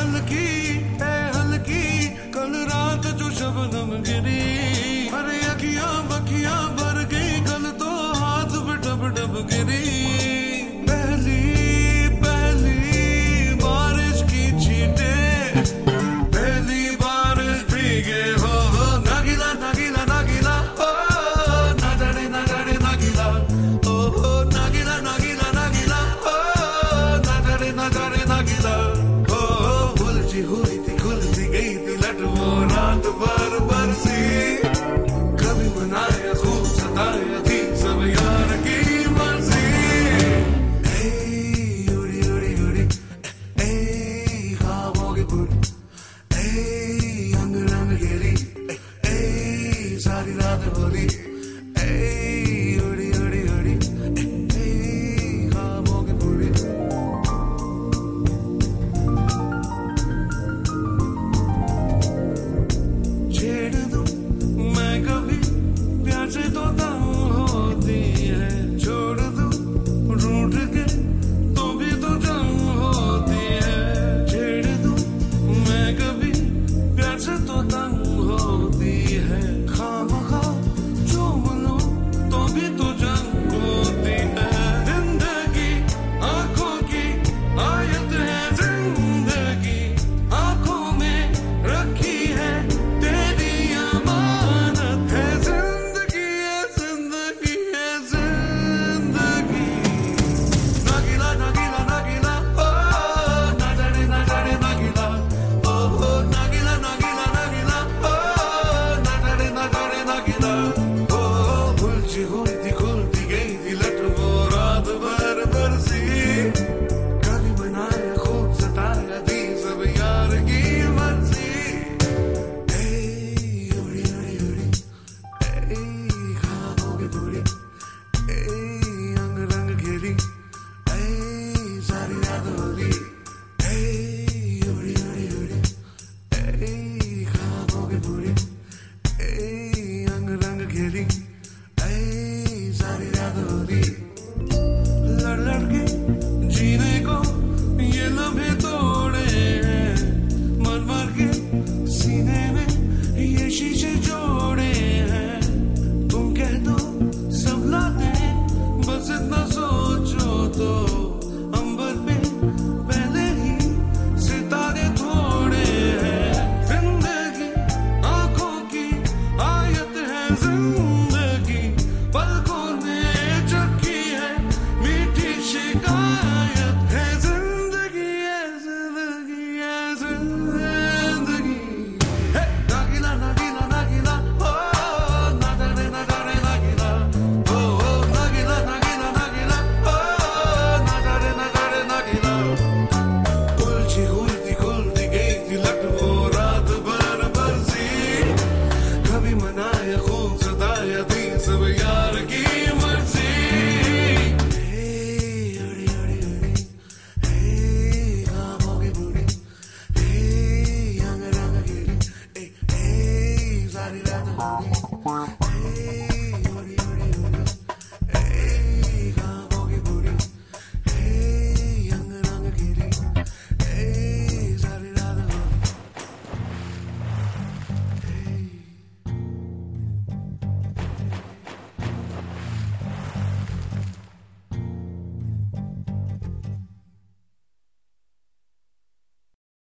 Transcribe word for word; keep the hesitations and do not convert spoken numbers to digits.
हल्की है हल्की कल रात जो शबनम गिरी, अरे अखियां बखियां भर गई कल तो हाथ पे डब डब गिरी। पहली पहली बारिश की छींटे, पहली बारिश भीगे हो हो नागिला नागिला नागिला ओ ना जाने ना जाने नागिला ओ हो नागिला नागिला नागिला ओ ना जाने ना जाने नागिला ओ उलझी हुई थी खुलती गई थी लट वो रात भर बरसी, कभी मनाया खूब सताया थी सब यार की मर्जी। ए उड़ी उड़ी उड़ी ए ख्वाबों की बुरी ए अंग रंग घेरी ए सारी रात भरी ए उड़ी उड़ी उड़ी ए ख्वाबों की बुरी। छेड़ दूं मैं कभी प्यार से तो ताऊ होती है, छोड़ दूं रूठ के तो भी तो जाऊं होती है। छेड़ दूं मैं कभी प्यार से तो ताऊ होती है, खामखा चूम लूं तो भी तो जाऊं होती है। जिंदगी आंखों की आयत है, जिंदगी आंखों में रखी है तेरी अमानत है। जिंदगी है जिंदगी है जिंदगी नागिला नागिला नागिला ओ ना जाने ना जाने नागिला ओ हो नागिला नागिला नागिला ओ ना जाने ना जाने नागिला ओ उलझी हुई थी खुलती गई थी लट वो रात भर बरसी, कभी बनाया खूब सताया थी सब यार की मर्जी। ए उड़ी उड़ी उड़ी ए ख्वाबों की बुरी ए अंग रंग घेरी ए सारी रात होली ए उड़ी उड़ी उड़ी ए ख्वाबों की बुरी ए अंग रंग घेरी ए सारी रात होली। लड़ लड़ के जीने को ये लम्हे तोड़े हैं, मर मर के सीने में ये शीशे जोड़े हैं। तुम कह दो सब लाते हैं बस इतना सोचो तो अंबर पे पहले ही सितारे थोड़े हैं। जिंदगी आंखों की आयत है, जिंदगी पलकों में चकी है मीठी शिकायत है। जिंदगी है जिंदगी है जिंदगी है नागिला नागिला नागिला ओ ना जाने ना जाने नागिला ओ ओ नागिला नागिला नागिला ओ ना जाने ना जाने नागिला। उलझी हुई थी खुलती गई थी लट वो रात भर बरसी, कभी मनाया खूब सताया थी सब यार की मर्जी। ए उड़ी उड़ी उड़ी ए ख्वाबों की बुरी ए अंग रंग घेरी ए ए सारी रात होली।